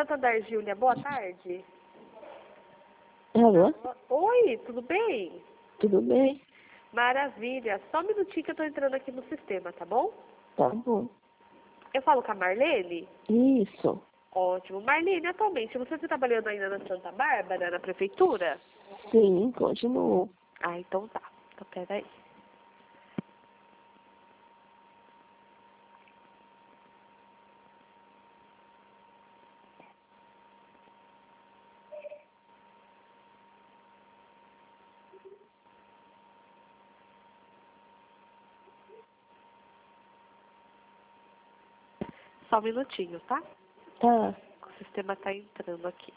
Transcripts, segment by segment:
Santander, Júlia. Boa tarde. Alô? Oi, tudo bem? Tudo bem? Maravilha. Só um minutinho que eu tô entrando aqui no sistema, tá bom? Tá bom. Eu falo com a Marlene? Isso. Ótimo. Marlene, atualmente, você está trabalhando ainda na Santa Bárbara, na prefeitura? Sim, continuo. Ah, então tá. Então, peraí. Só um minutinho, tá? Tá. O sistema tá entrando aqui.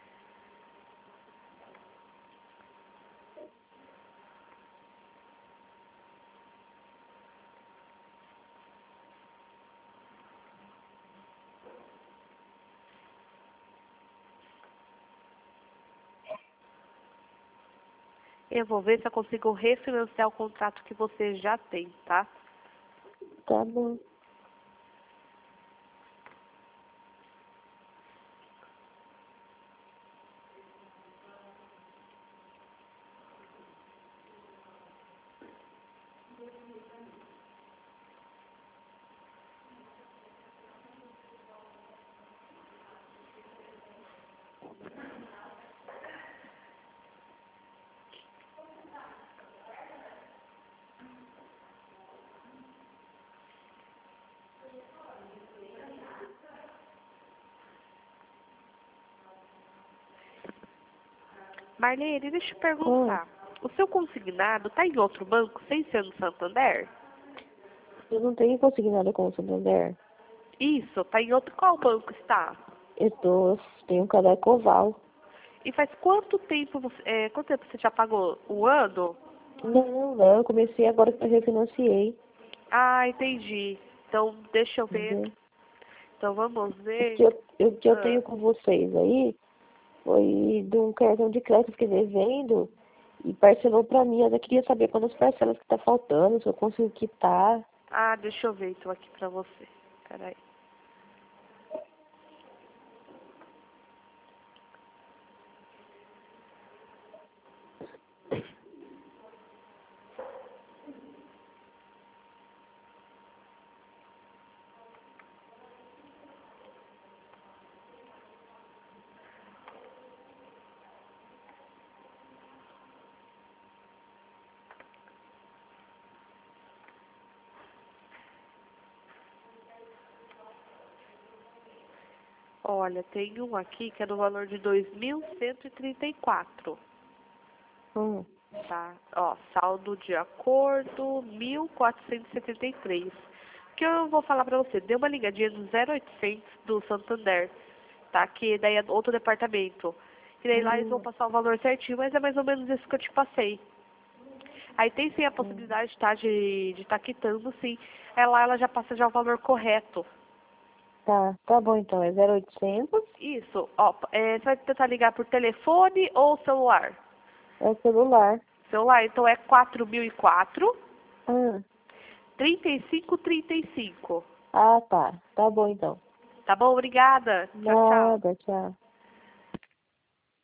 Eu vou ver se eu consigo refinanciar o contrato que você já tem, tá? Tá bom. Marlene, deixa eu perguntar. O seu consignado tá em outro banco sem ser no Santander? Eu não tenho conseguido nada com o Santander. Isso, tá em outro. Qual banco está? Tenho um cadastro oval. E faz quanto tempo você já pagou? Um ano? Não, eu comecei agora que eu refinanciei. Ah, entendi. Então, deixa eu ver. Entendeu? Então, vamos ver. O que eu Ah, tenho com vocês aí foi de um cartão de crédito que fiquei devendo e parcelou pra mim. Eu já queria saber quantas parcelas que tá faltando, se eu consigo quitar. deixa eu ver então aqui pra você. Peraí. Olha, tem um aqui que é no valor de 2.134. Hum, Tá? Ó, saldo de acordo, 1.473. O que eu vou falar pra você? Dê uma ligadinha no 0800 do Santander, tá? Que daí é outro departamento. E daí lá eles vão passar o valor certinho, mas é mais ou menos isso que eu te passei. Aí tem sim a possibilidade, tá? De tá quitando, sim. É lá ela já passa já o valor correto. tá bom então. É 0800, Isso, ó, você vai tentar ligar por telefone ou celular? é o celular. Celular, então é 4004 Ah, 3535. tá. Tá bom então. Tá bom? Obrigada. Tchau, tchau. Nada, tchau.